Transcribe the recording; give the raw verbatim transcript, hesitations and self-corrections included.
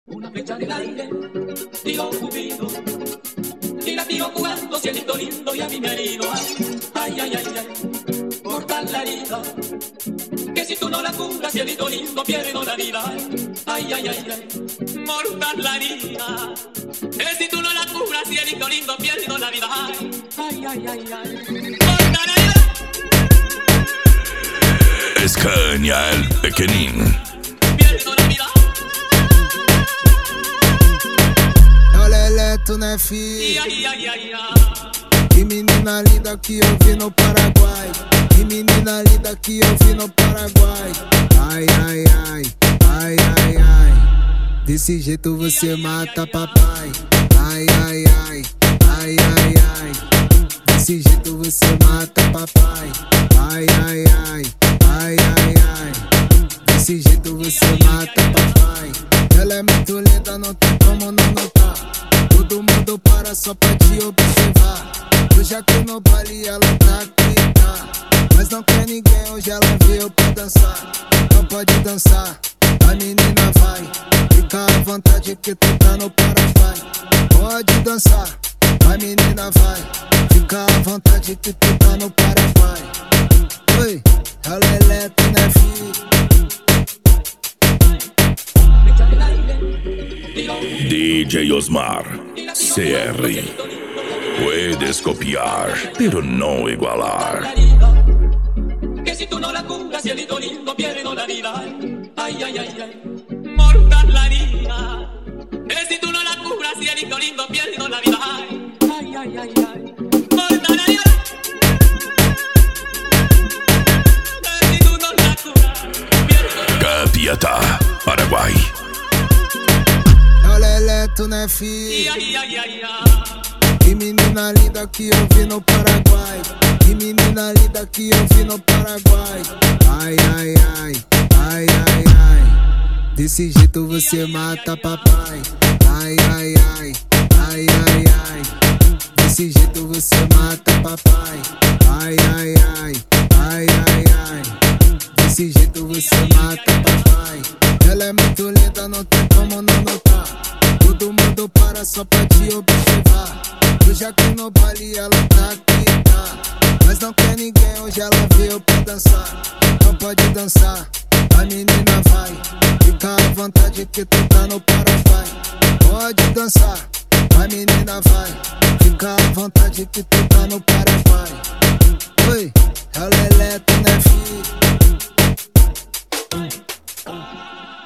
Una flecha en el aire, tiró Cupido, y la tiró jugando, cielito lindo, y a mí me ha herido. Ay, ay, ay, ay, mortal la herida, que si tú no la curas, cielito lindo, pierdo la vida. Ay, ay, ay, ay, mortal la herida, que si tú no la curas, cielito lindo, pierdo la vida. Ay, ay, ay, ay, mortal la herida. Scania el Pequeñín. Pierdo la vida. Olha, tu não é filho. Ai, ai, ai, ai. Que menina linda que eu vi no Paraguai. Que menina linda que eu vi no Paraguai. Ai, ai, ai, ai, ai, ai. Desse jeito você mata papai. Ai, ai, ai, ai, ai, ai. Desse jeito você mata papai. Ai, ai, ai, ai, ai, ai. Desse jeito você mata papai. Ela é muito linda, não tem como não notar. Todo mundo para só pra te observar. Hoje aqui no baile ela tá aqui, tá. Mas não quer ninguém, hoje ela veio pra dançar. Não pode dançar, a menina vai. Fica à vontade que tu tá no Paraguai. Pode dançar, a menina vai. Fica à vontade que tu tá no Paraguai. Oi, ela é letra, né, filho? D J Osmar C R. Puedes copiar, pero no igualar. Que si tú no la curas, cielito lindo, pierdo la vida. Ay, ay, ay, ay, mortal la herida. Que si tú no la curas, cielito lindo, pierdo la vida. Ay, ay, ay, ay, mortal la herida. Que si tú no la curas, pierdo la vida. Capiatá, Paraguai. Olha, tu não é filho. Ai, ai, ai, ai. Que menina linda que eu vi no Paraguai. Que menina linda que eu vi no Paraguai. Ai, ai, ai, ai, ai, ai. Desse jeito você mata papai. Ai, ai, ai, ai, ai, ai. Desse jeito você mata papai. Ai, ai, ai, ai, ai, ai. Desse jeito você mata papai. Ela é muito linda, não tem como não notar. Todo mundo para só pra te observar. Hoje aqui no baile ela tá aqui, tá. Mas não quer ninguém, hoje ela veio pra dançar. Não pode dançar, a menina vai. Fica à vontade que tu tá no Paraguai. Pode dançar, a menina vai. Fica à vontade que tu tá no Paraguai. Oi, ela é letra, né, filho?